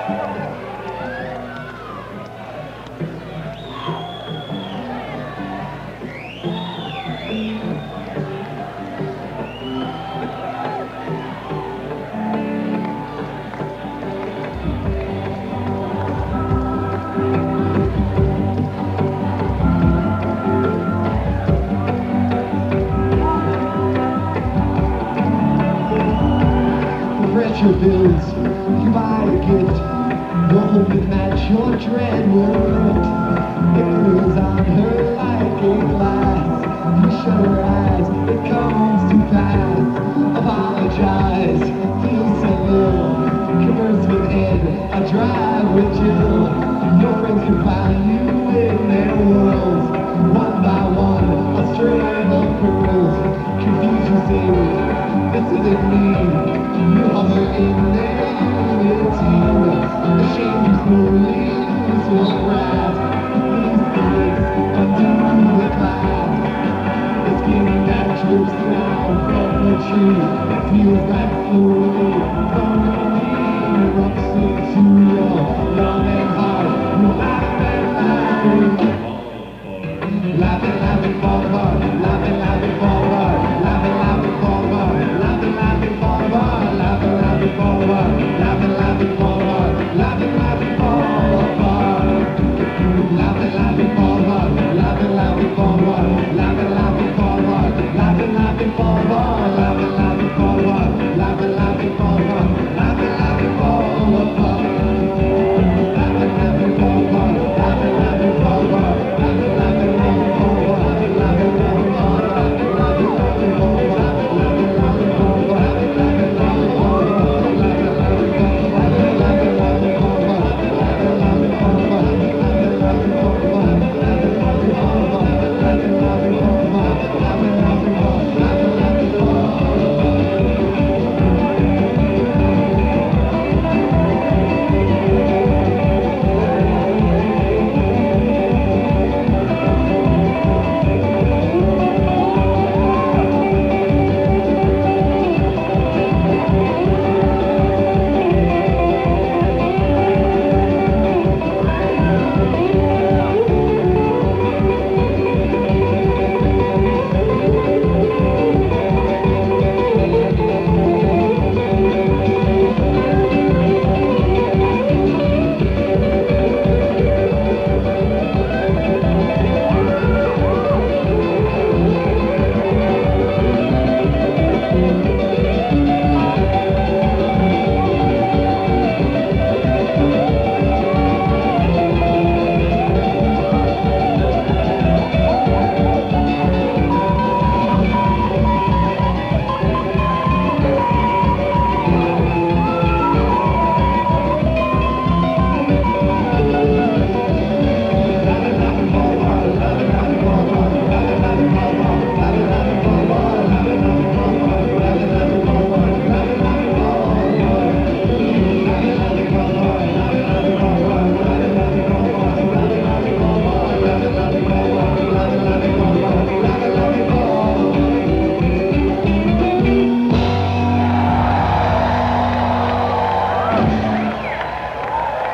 Pressure builds, you buy a gift, no hope to match your dread will lift. It glues on her like a glass. You shut her eyes, it comes to pass. Apologize, feel so ill, converse with Ed, I drive with Jill. Your friends can find you in their worlds. One by one, a string of pearls. Confuse you, say, this isn't me. You hover in there.